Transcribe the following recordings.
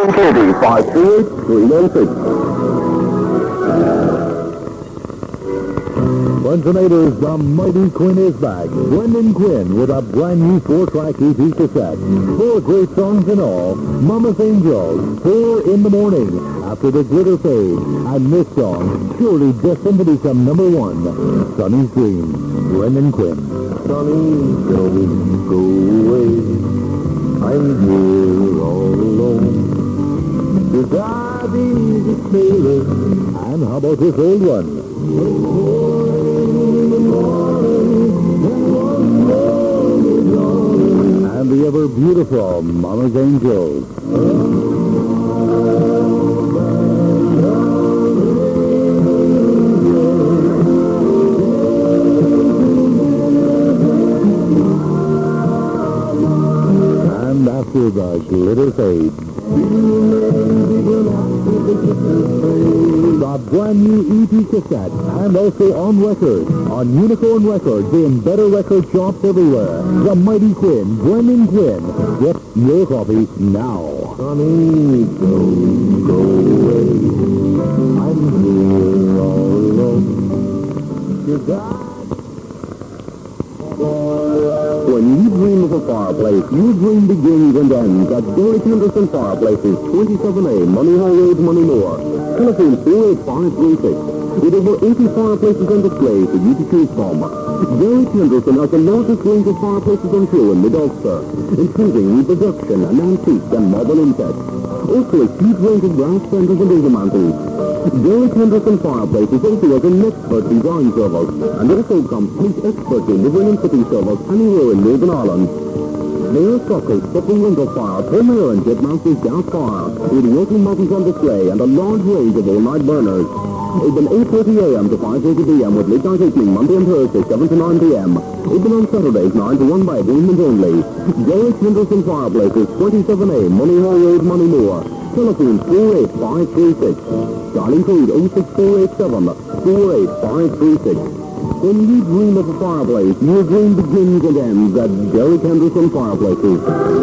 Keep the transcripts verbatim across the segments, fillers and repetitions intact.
one thirty, five two eight, three one six. Friends and neighbors, the Mighty Quinn is back. Brendan Quinn with a brand new four-track E P cassette. Four great songs in all. Mama's Angels, Four in the Morning, After the Glitter Fades, and this song, surely destined to become number one, Sonny's Dream. Brendan Quinn. Sonny, don't go away. I'm here all alone. Cause I be the sailor. And how about this old one? And the ever beautiful Mama's Angels. And after the glitter fades, the brand new E P cassette, and also on record, on Unicorn Records, in better record shops everywhere. The Mighty Quinn, Brendan Quinn. Get your copy now. Sonny, don't go away. I'm here all alone. Cause I... When you dream of a fireplace, your dream begins and ends at Derek Henderson Fireplaces, twenty-seven A, Money Hall Road, Moneymore. Telephone four eight five three six. With over eighty fireplaces on display for you to choose from. Derek Henderson has the largest range of fireplaces on show in Mid-Ulster, including reproduction and antique and marble insets. Also a huge range of brass fenders and overmantles. Derek Henderson Fireplaces also has an expert design service and also complete expert delivering and fitting service anywhere in Northern Ireland. They are stockers, stopping window fire, home air and jet mounters gas fire, with working models on display and a large range of all-night burners. Open eight thirty a m to five thirty p m with midnight opening Monday and Thursday seven to nine p m Open on Saturdays nine to one by appointment only. Derek Henderson Fireplaces, twenty-seven A, Money Hall Road, Moneymore. Telephone four eight five three six. Dialing code oh six four eight seven, four eight five three six. When you dream of a fireplace, your dream begins and ends at Derek Henderson Fireplaces.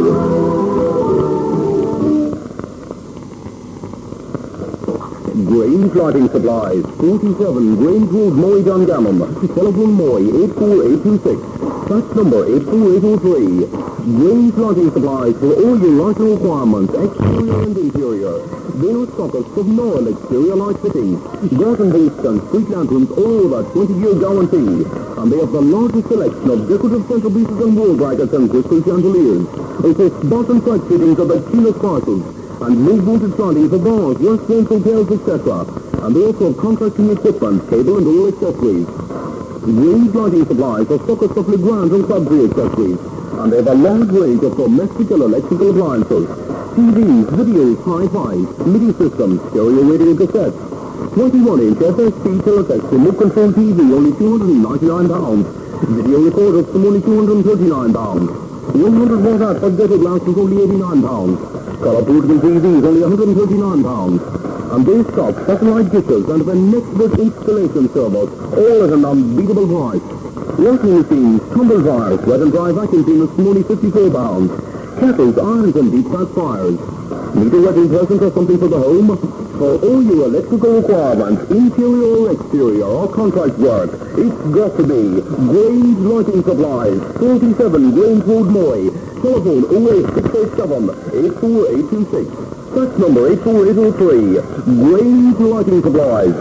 Grange Lighting Supplies, forty-seven Grange Road, Moy, Dungannon. Telephone Moy, eight four eight two six. Fax number eight four eight oh three. Grange Lighting Supplies for all your lighting requirements, exterior and interior. They are stockers of Noel exterior light fittings, garden boosts and street lanterns, all with a twenty-year guarantee. And they have the largest selection of decorative centerpieces and wall brackets and crystal chandeliers. Also spot and side fittings of the cheapest prices. And move-mounted siding for bars, restaurants, hotels, et cetera. And they also have contracting equipment, cable and all accessories. Grange Lighting Supplies are stockers of Legrand and Clubtree accessories. And they have a large range of domestic and electrical appliances. T Vs, videos, hi-fis, MIDI systems, stereo radio cassettes. twenty-one inch F S T teletext remote control T V, only two hundred ninety-nine pounds. Video recorders from only two hundred thirty-nine pounds. one hundred watt out for ghetto glasses, only eighty-nine pounds. Color portable T Vs, only one hundred thirty-nine pounds. And they stock satellite dishes and have an expert installation service, all at an unbeatable price. Washing machines, tumble dryers, wet and dry vacuum cleaners from only fifty-four pounds. Kettles, irons and deep fat fryers. Need a wedding present or something for the home? For all your electrical requirements, interior or exterior or contract work, it's got to be Grange Lighting Supplies, forty-seven Grange Road, Moy. Telephone oh eight six eight seven, eight four eight two six. Fax number eight four eight oh three. Grange Lighting Supplies.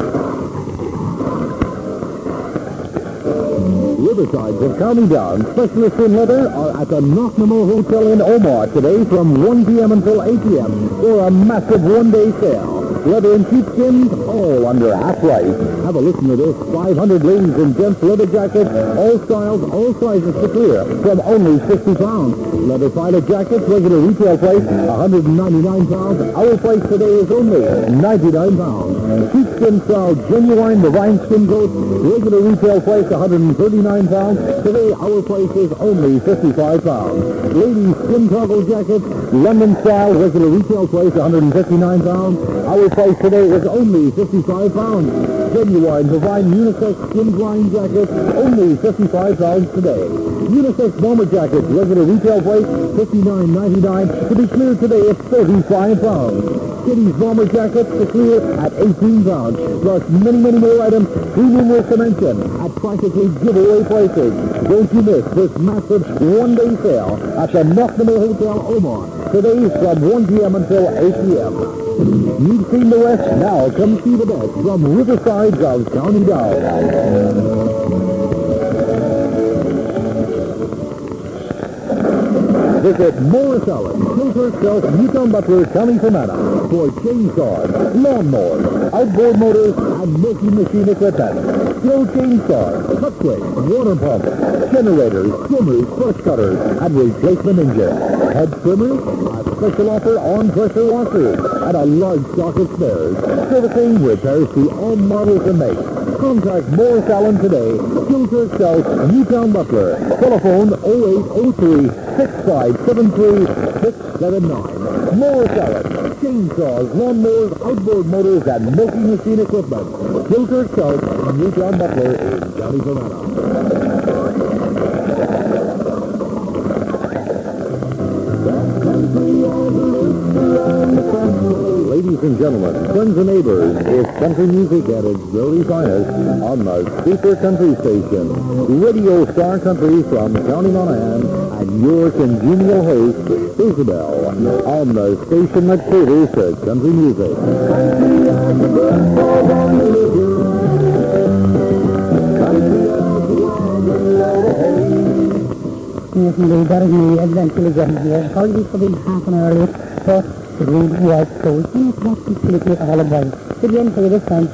Riverside of County Down, specialists in leather, are at the Knocknamo Hotel in Omagh today from one p m until eight p m for a massive one-day sale. Leather and sheepskins, all under half price. Have a listen to this. five hundred ladies and gents leather jackets, all styles, all sizes to clear, from only sixty pounds. Leather pilot jackets, regular retail price, one hundred ninety-nine pounds. Our price today is only ninety-nine pounds. Sheepskin style, genuine divine skin coat, regular retail price, one hundred thirty-nine pounds. Today, our price is only fifty-five pounds. Ladies skin cargo jackets, London style, regular retail price, one hundred fifty-nine pounds. Our price today is only fifty-five pounds. Genuine Divine Unisex Skin Drying Jackets, only fifty-five pounds today. Unisex Bomber Jackets, regular retail price fifty-nine ninety-nine. To be cleared today, it's thirty-five pounds. Kitty's Bomber Jackets to clear at eighteen pounds. Plus many, many more items, too numerous to mention, at practically giveaway prices. Don't you miss this massive one-day sale at the Knocknamore Hotel, Omar. Today from one p.m. until eight p.m. You've seen the rest, now come see the best from Riverside of County Down. Visit Morris Allen, Filter Self, Newtown Butler, County Fermanagh for chainsaws, lawnmowers, outboard motors, and milking machine equipment. Slow chainsaws, cut quick, water pumps, generators, trimmers, brush cutters, and replacement engines. Head trimmers, a special offer on pressure washers, and a large stock of spares. Servicing repairs to all models and makes. Contact Morris Allen today. Filter South, Newtown Butler. Telephone oh eight oh three, six five seven three, six seven nine. Morris Allen. Chainsaws, lawnmowers, outboard motors, and milking machine equipment. Filter South, Newtown Butler in County Fermanagh. Ladies and gentlemen, friends and neighbors, it's country music at its very finest on the Super Country Station. Radio Star Country from County Monaghan and your congenial host, Isabel, on the station that caters to country music. Yes, indeed, that is me eventually getting here. Apologies for being half an hour late, but the road was closed, and it's not completely all about. Good again for you this time.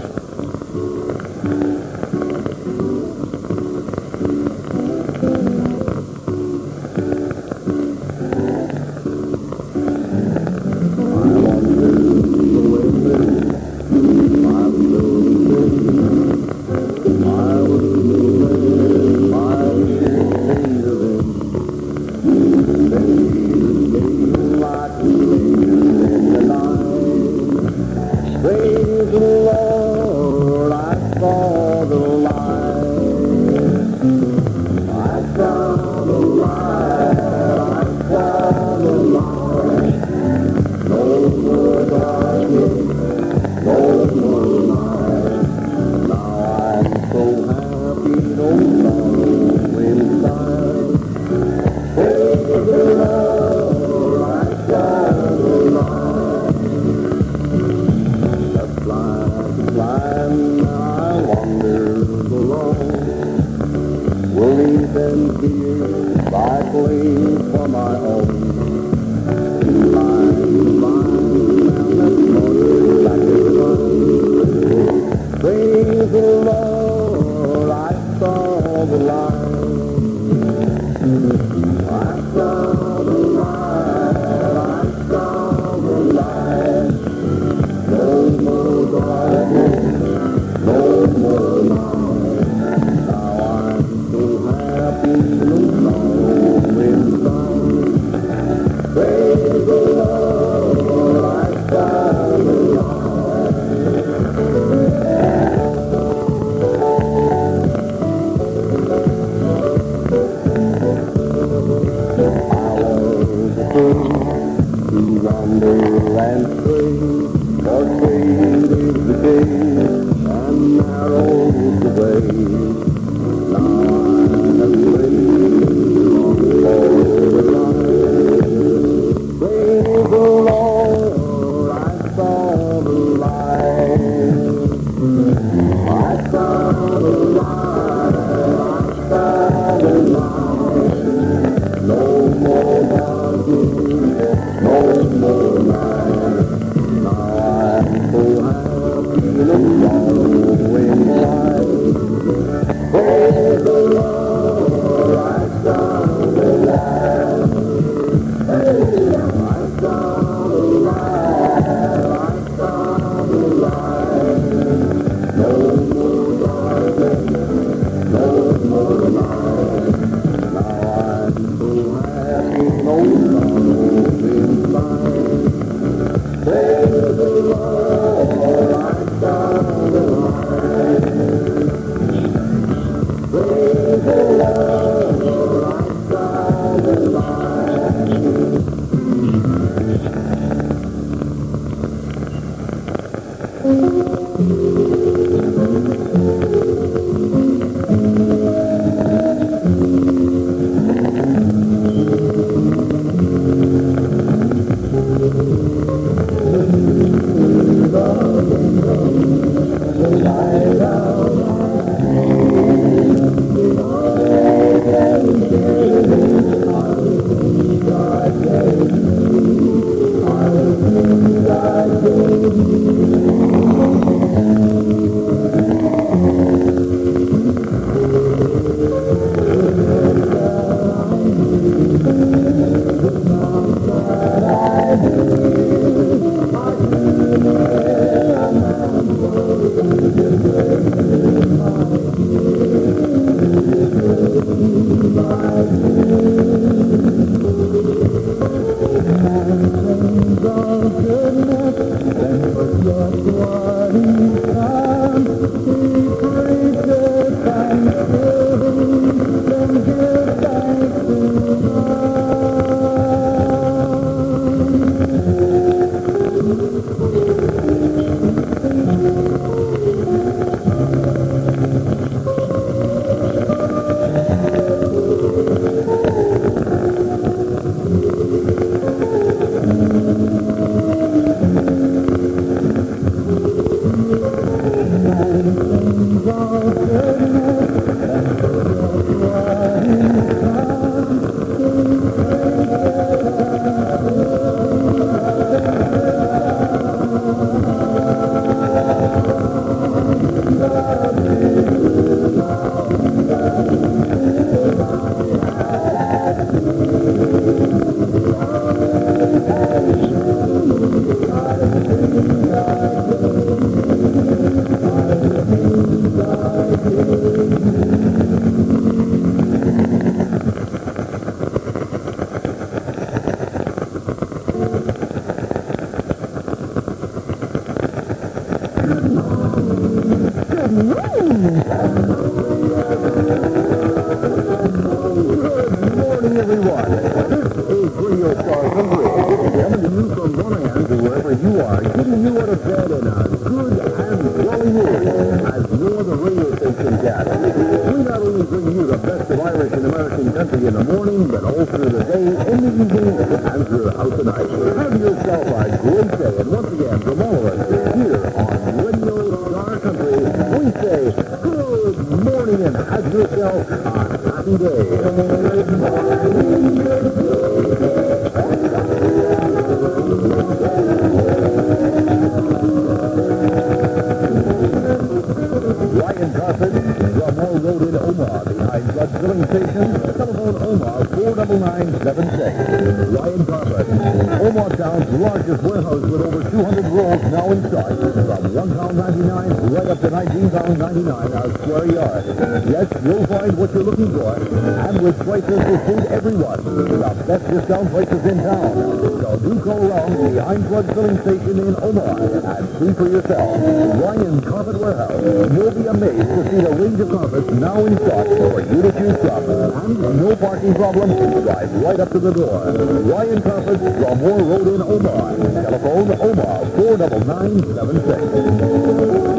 Discount prices in town. So do call around the Heinz Filling Station in Omaha and see for yourself. Ryan Carpet Warehouse. You'll be amazed to see the range of carpets now in stock for you to choose from. And no parking problem. Drive right up to the door. Ryan Carpet, Drumore Road in Omaha. Telephone Omaha four nine nine seven six.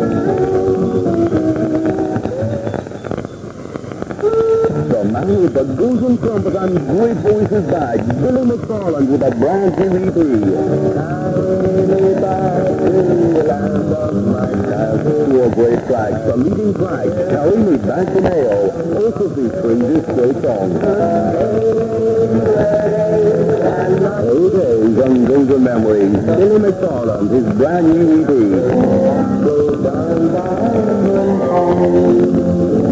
Man with the golden trumpet and great voices back, Billy McFarland with a brand new E P. Two great tracks, the leading track, Carry Me Back to Mayo, also featuring this great song. Heydays and golden memories, Billy McFarland, his brand new E P. Go down by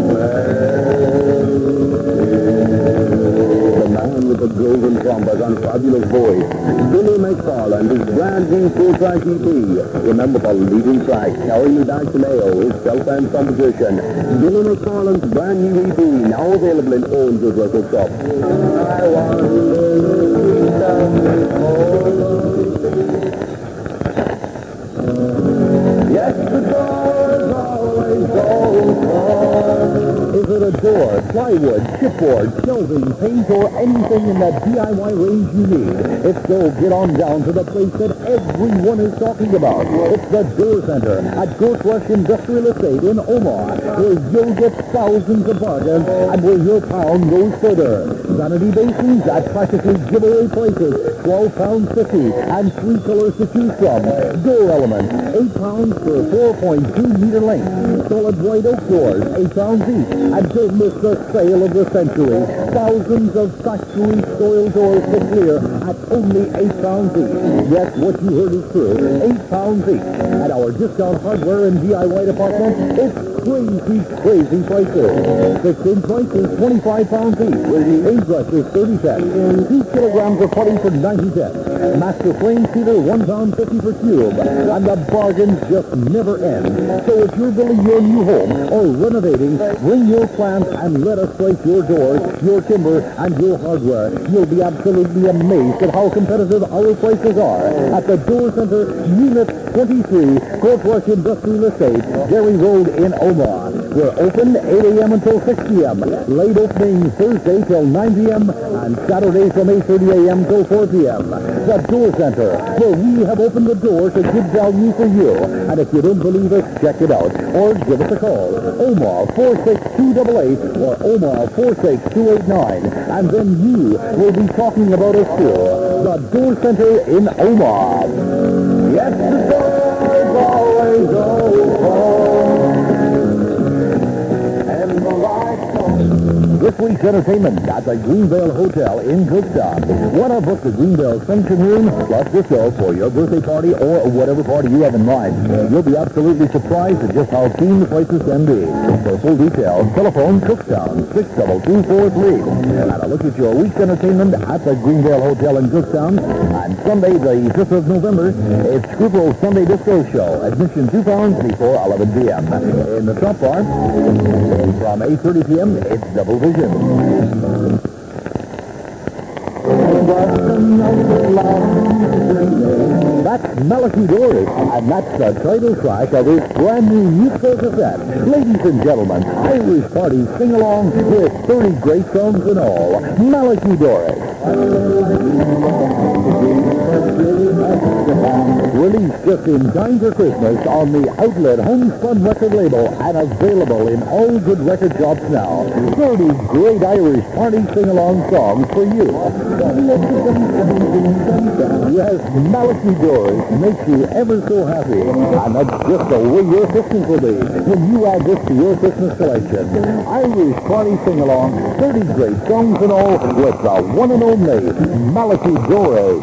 with the golden trumpet and fabulous voice, Billy McFarland, his brand new full-track E P. Remember the leading track, Carry Me Back to Mayo, his self-hand composition. Billy McFarland's brand new E P, now available in all good record shops. I want yes, the door's always open. Is it a door, plywood, chipboard, shelving, paint, or anything in that D I Y range you need? If so, get on down to the place that everyone is talking about. It's the Door Center at Gold Rush Industrial Estate in Omaha, where you'll get thousands of bargains and where your pound goes further. Vanity basins at practically giveaway prices, twelve pounds fifty, and three colors to choose from. Door elements, eight pounds for four point two meter length. Solid white oak doors, eight pounds each. And don't miss the sale of the century. Thousands of factory soil doors to clear at only eight pounds each. Yes, what you heard is true. Eight pounds each. At our discount hardware and D I Y department, it's crazy, crazy prices. Six-inch prices, twenty-five pounds each. Paintbrush is thirty cents. Two kilograms of putty for ninety cents. Master frame cedar, one pound fifty per cube. And the bargains just never end. So if you're building your new home or renovating, bring your plans and let us price your doors, your timber, and your hardware. You'll be absolutely amazed at how competitive our prices are at the Door Center, Unit twenty-three, Gold Rush Industrial Estate, Derry Road in Omaha. We're open eight a.m. until six p.m. Late opening Thursday till nine p.m. and Saturday from eight thirty a.m. till four p.m. The Door Center, where we have opened the door to good value for you. And if you don't believe us, check it out or give us a call. Omaha four six two eight eight or Omaha four six two eight nine. And then you will be talking about us too. The Door Center in Omaha. Yes, the door's always open. And the lights on. This week's entertainment at the Greenvale Hotel in Cookstown. Want to book the Greenvale Function Room plus disco for your birthday party or whatever party you have in mind? You'll be absolutely surprised at just how keen the prices can be. For full details, telephone Cookstown six two two four three. And a look at your week's entertainment at the Greenvale Hotel in Cookstown. And Sunday, the fifth of November, it's Scruple's Sunday Disco Show. Admission two pounds before eleven p.m. In the top bar, from eight thirty p.m., it's Double Vision. That's Malachi Doris, and that's the title track of his brand new musical cassette. Ladies and gentlemen, Irish Party sing-along with thirty great songs in all. Malachi Doris. Released just in time for Christmas on the Outlet Homespun record label and available in all good record shops now. thirty great Irish Party sing-along songs for you. Yes, Malachi Doris makes you ever so happy. And that's just the way your Christmas will be when you add this to your Christmas collection. Irish Party sing-along, thirty great songs and all with the one and only Malachi Doris.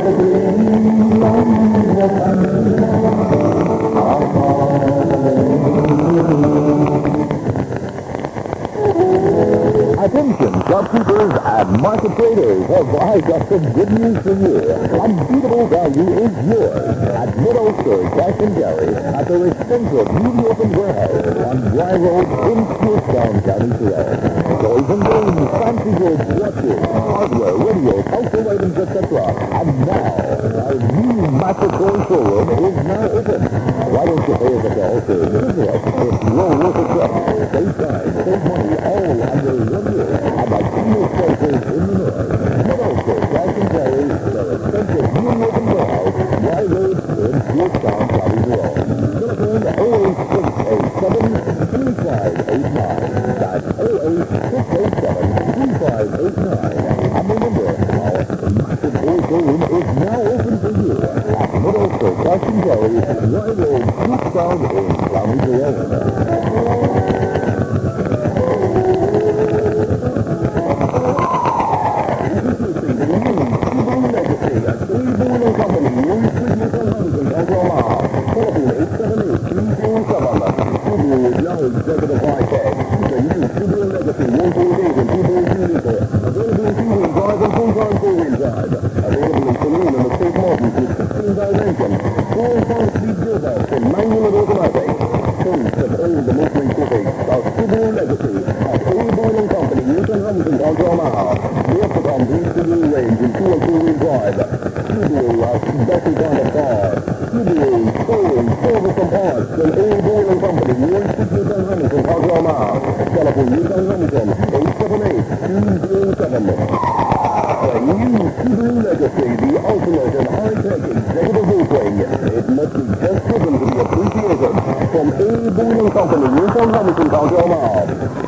Attention, shopkeepers and market traders, have I got some good news for you. Unbeatable value is yours at Mid-Ulster Cash and Carry at their extensive newly opened warehouse on Dry Road in Cookstown, County Clare. Toys and games, fancy goods, watches, hardware, radios, household items, et cetera. And now, our new massive toy showroom is now open. Why don't you pay us a call to visit us? It's well worth a trip. Save time, save money, all under one roof. And the cleanest places in the north. Mid-Ulster Cash and Carry, their extensive newly opened warehouse, Dry Road in Cookstown, County Clare. Telephone oh eight six eight seven, three five eight nine. That's oh eight six eight seven, three five eight nine. And remember, our massive toy showroom is now open for you at Mid-Ulster Cash and Carry, Dry Road, Cookstown in County Clare. Executive Podcast. The new Subaru Legacy one forty-eight and two point two liter. Available in two-wheel drive and full-time four-wheel drive. Available in saloon and the Saint Martins with sixteen dimension. four and five speed gearbox and manual and automatic. Choice of all the motoring coupes. A Subaru Legacy at A. Boyle and Company, Newton Hamilton, County Omaha. The Epicom Green Subaru range in two and four-wheel drive. Subaru as best kind of car. Subaru, towing, service and parts and A. Boyle and Company, Newton Hamilton, County Omaha. Telephone Newton Hamilton, eight seven eight, two oh seven. The new Subaru Legacy, the ultimate and high-tech executive racing. It must be just given to be appreciated. From A. Boyle and Company, Newton Hamilton, County Omaha.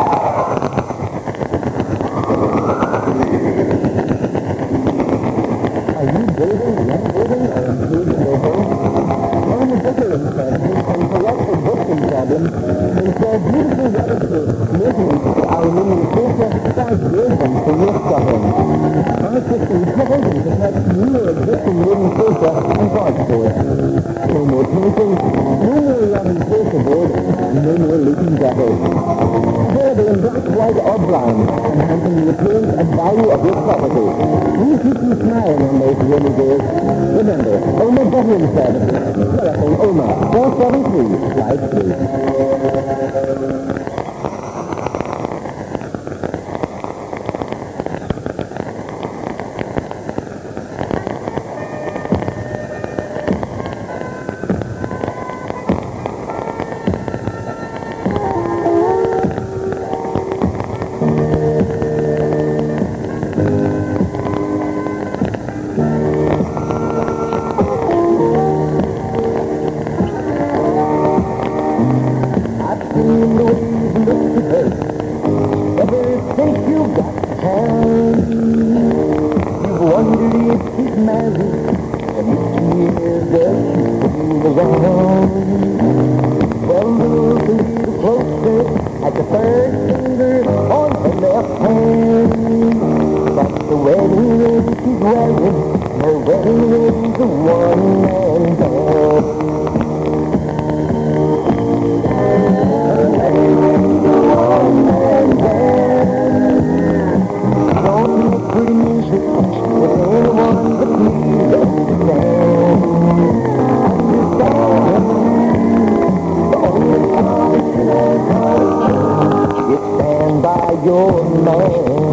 Are you building, renovating, or improving your home? Learn the difference and correct the bushing problem and solve beautiful weather for maintenance our new Sofa five version for your stuffing. Our system covers and protects new or existing wooden sofa and parts for it. No more painting, no more running sofa board, no more leaking gutters. Available in black, white, or brown, enhancing the appearance and value of your property. We keep you smiling on those rainy days. Remember, Oma Veteran Services. Telephone Oma, four seven three, five three. At the third finger on the left and dance. Don't make pretty music with anyone but me. Understand? You stand by your man.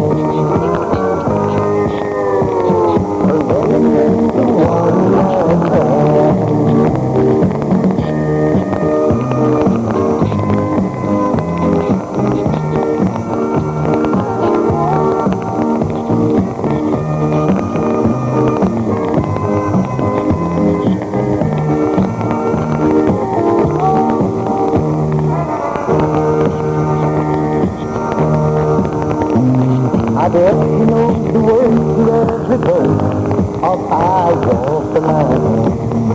Running into one man band. I bet you know the words to every verse of I Walk the Line.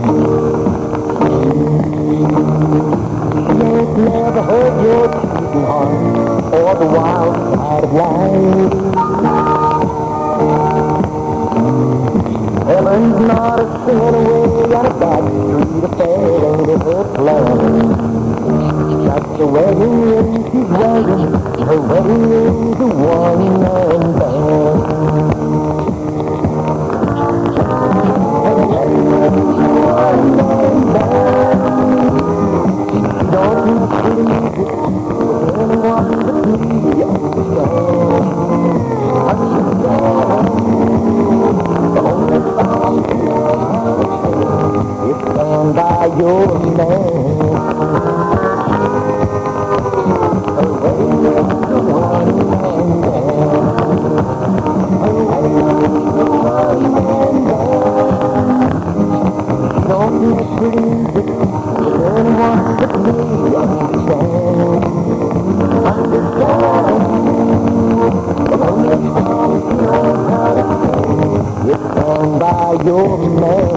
You've never heard your beating heart or the wild side of life. Heaven's not a sin away on a back street affair, ain't it her plan? That's the wedding ring she's wearing, her wedding ring's a one-man band. Her wedding ring's a one-man band. Don't need pretty music with anyone but me, understand? Understand? The only song you know how to sing is Stand By Your Man. Don't be pretty music with anyone but me, understand? Understand? The only song you know how to sing is Stand By Your Man.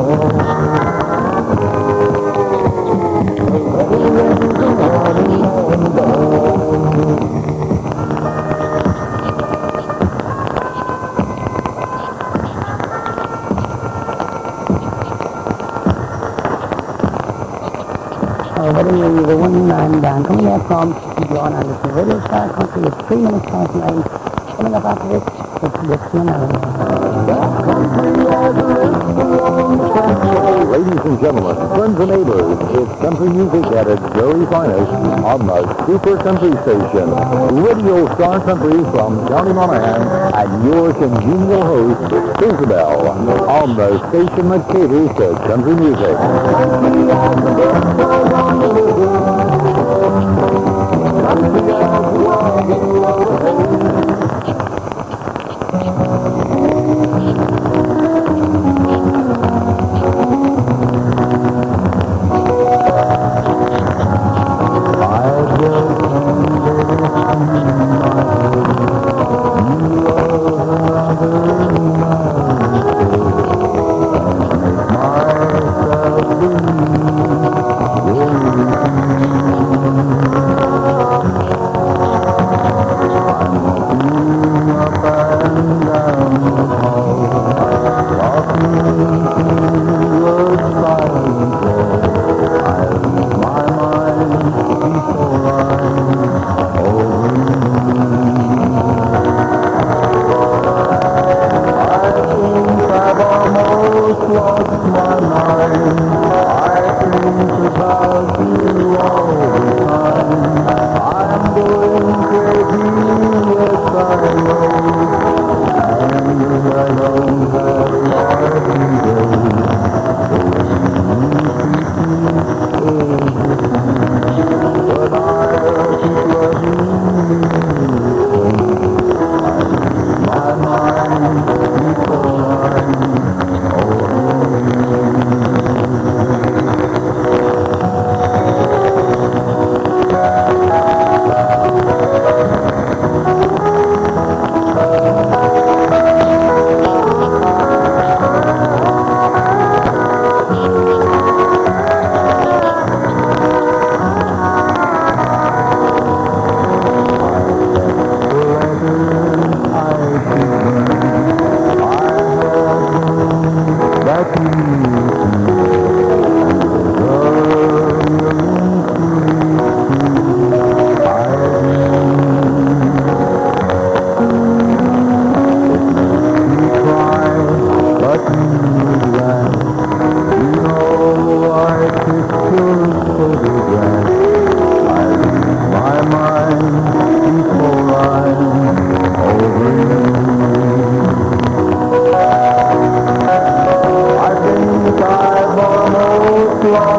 The wedding is a one-man band. Our wedding ring is a one-man band. Coming up from John Anderson Radio Star Country with three minutes past nine. Coming up after this, it's Dixie and Aaron. Ladies and gentlemen, friends and neighbors, it's country music at its very finest on the Super Country Station. Radio Star Country from County Monaghan and your congenial host, Isabel, on the station that caters to country music. Myself in you.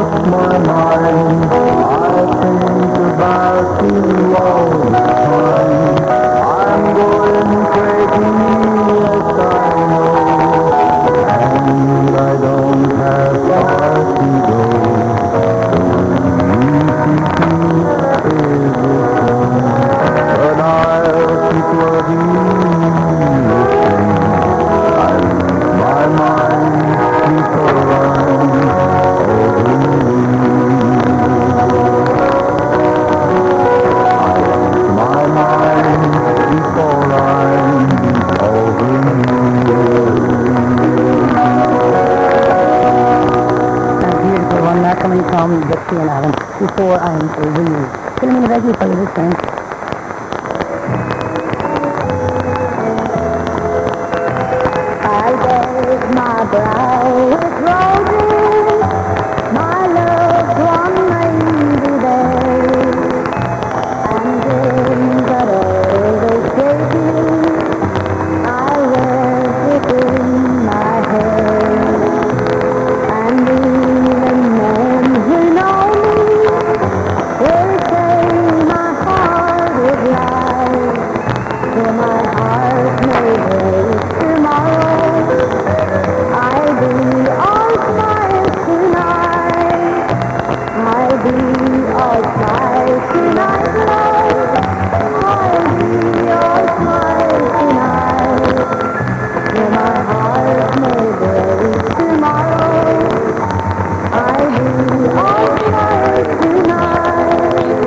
lost my mind. I think about you all the time. I'm going crazy, yes I know, and I don't have far to go. The easy is the same, but I'll keep loving you the same. I lose my mind before I'm over you. I lose my mind before I'm over you. A beautiful one, that coming from Dixie and Alan, before I'm over you. Philomena Begley for you this time. I gave my brow with roses, my loved one maybe day, and in that old shady, I wear it in my hair, and even men who know me will say my heart is light, for my heart may break tomorrow. I'll be all smiles tonight. I'll be all smiles tonight, love. I'll be all smiles tonight. For my heart may break tomorrow. I'll be all smiles tonight.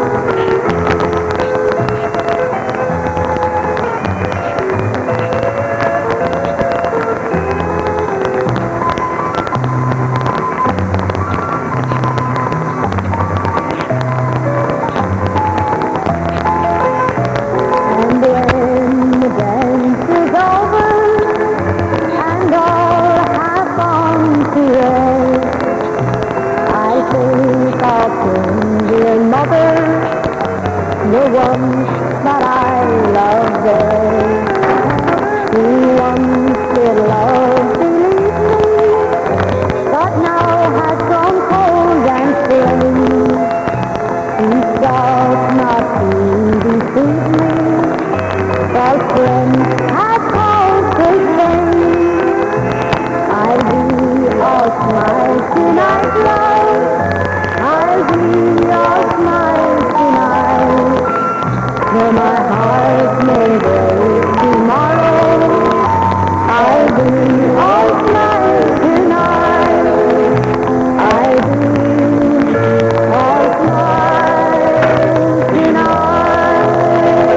And when the dance is over and all have gone to rest, I think of dear mother, the one that I love best, who once did love, believe me, but now has grown cold and thin. He does not seem to suit me, false friends have caused great pain. I'll be all smiles tonight, love. I'll be all smiles tonight. Though my heart may break tomorrow, I'll be all smiles tonight. I'll be all smiles tonight.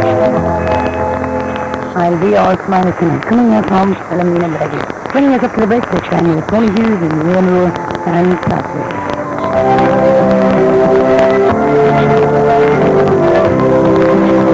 I'll be all smiles tonight. Coming up from Philomena Begley. Bringing us up to the breakfast time with Tony Hughes and Leonor and Patrick.